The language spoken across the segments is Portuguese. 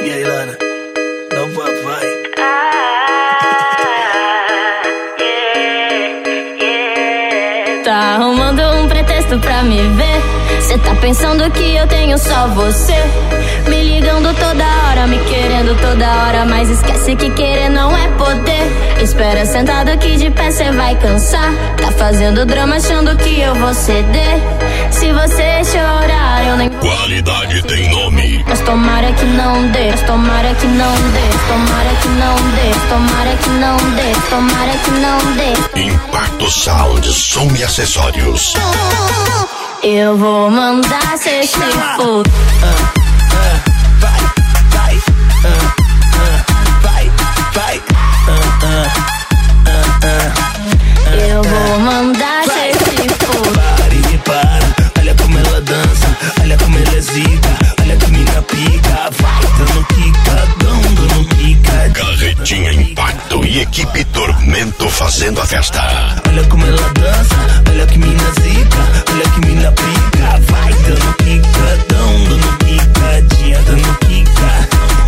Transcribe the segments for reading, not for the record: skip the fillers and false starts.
E aí, Lana? Dá um papai. Tá arrumando um pretexto pra me ver. Cê tá pensando que eu tenho só você, me ligando toda hora, me querendo toda hora, mas esquece que querer não é poder. Espera sentado aqui de pé, cê vai cansar. Tá fazendo drama achando que eu vou ceder. Se você chorar, eu nem vou. Qualidade tem nome. Mas tomara que não dê, mas tomara que não dê, tomara que não dê, tomara que não dê, tomara que não dê. Impacto Sound, som e acessórios. Eu vou mandar cê se fuder. Eu vou mandar cê se fuder. Para e repara, olha como ela dança, olha como ela é zica, olha que mina pica, vai dando quicadão, dando pica. Carretinha Impacto e equipe Tormento fazendo a festa. Olha como ela dança, olha que mina zica, olha que mina pica, vai dando quicadão, dando picadinha, dando pica.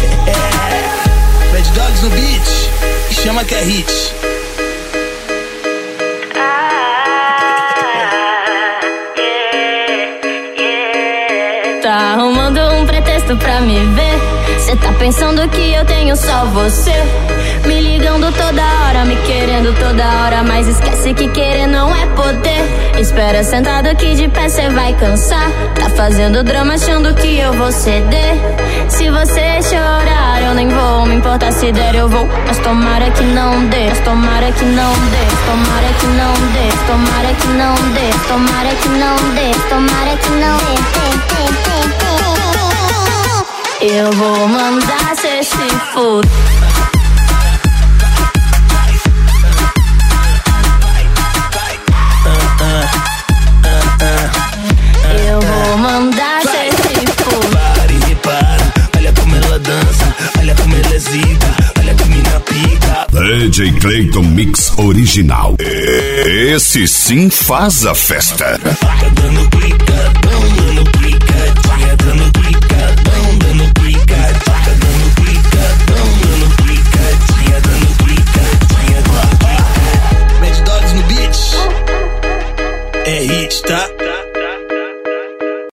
Bad Dogs no beat, chama que é hit. Tá arrumando um pretexto pra me ver. Cê tá pensando que eu tenho só você, me ligando toda hora, me querendo toda hora, mas esquece que querer não é poder. Espera sentado aqui de pé, cê vai cansar. Tá fazendo drama achando que eu vou ceder. Se você chorar, eu nem vou me importar, se der eu vou. Mas tomara que não dê, mas tomara que não dê, tomara que não dê, tomara que não dê, tomara que não dê, tomara que não dê. Eu vou mandar cê se fuder. Eu vou mandar cê se fuder. Para e repara, olha como ela dança, olha como ela é zica, olha que mina pica. DJ Clayton Mix Original. Esse sim faz a festa. Tá dando picadão, dando